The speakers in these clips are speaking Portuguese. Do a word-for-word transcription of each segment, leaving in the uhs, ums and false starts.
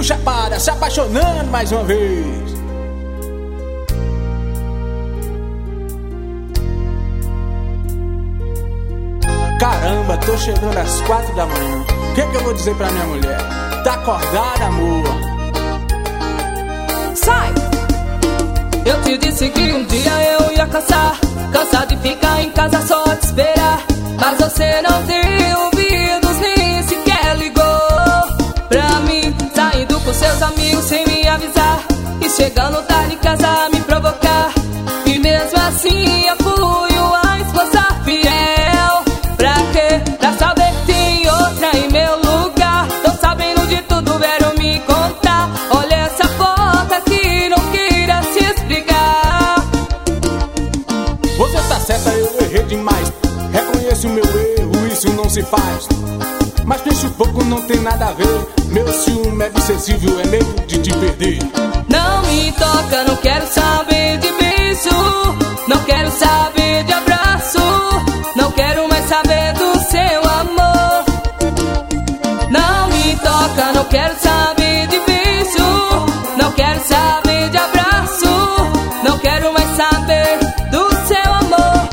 Chapada se apaixonando mais uma vez. Caramba, tô chegando às quatro da manhã. O que que eu vou dizer pra minha mulher? Tá acordada, amor? Sai! Eu te disse que um dia eu ia cansar, cansar de ficar em casa só te esperar. Mas você não tem ouvidos, nem sequer ligou pra mim, saindo com seus amigos sem me avisar, e chegando tarde em casa a me provocar. E mesmo assim eu fui uma esposa fiel. Pra quê? Pra saber que tem outra em meu lugar. Tô sabendo de tudo, vieram me contar. Olha essa foto aqui, não queira se explicar. Você tá certa, eu errei demais. Reconheço o meu erro, isso não se faz. Mas pense um pouco, não tem nada a ver. Meu ciúme é excessivo, é medo de te perder. Não me toca, não quero saber de beijo, não quero saber de abraço, não quero mais saber do seu amor. Não me toca, não quero saber de beijo, não quero saber de abraço, não quero mais saber do seu amor.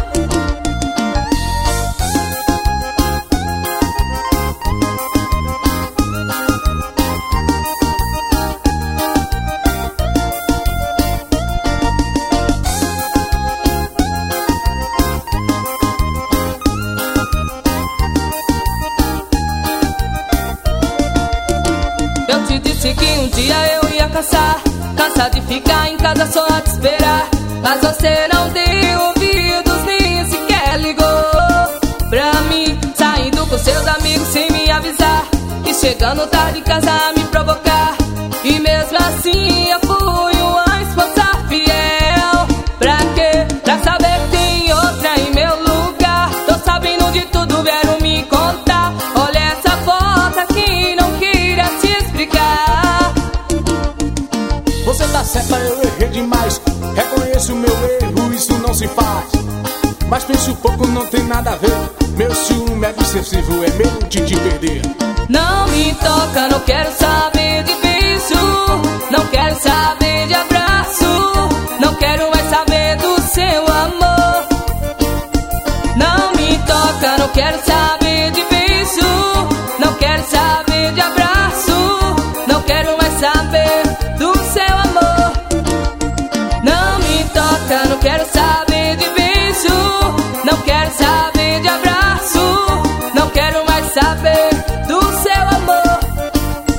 Eu te disse que um dia eu ia cansar, cansar de ficar em casa só a te esperar. Mas você não deu ouvidos, nem sequer ligou pra mim, saindo com seus amigos sem me avisar, e chegando tarde em casa a me provocar. E mesmo assim eu fui uma esposa fiel. Pra quê? Pra saber que tem outra em meu lugar. Tô sabendo de tudo, vieram me contar. Olha essa foto aqui, não queira se explicar. Você tá certa, eu errei demais. Reconheço o meu erro, isso não se faz. Mas pense um pouco, não tem nada a ver. Meu ciúme é excessivo, é medo de te perder. Não me toca, não quero saber de beijo, não quero saber de abraço, não quero mais saber do seu amor. Não me toca, não quero saber de beijo, não quero saber de abraço, não quero mais saber do seu amor. Não me toca, não quero saber de beijo, não quero saber de abraço, não quero mais saber do seu amor.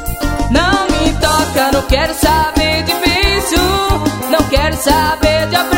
Não me toca, não quero saber de beijo, não quero saber de abraço.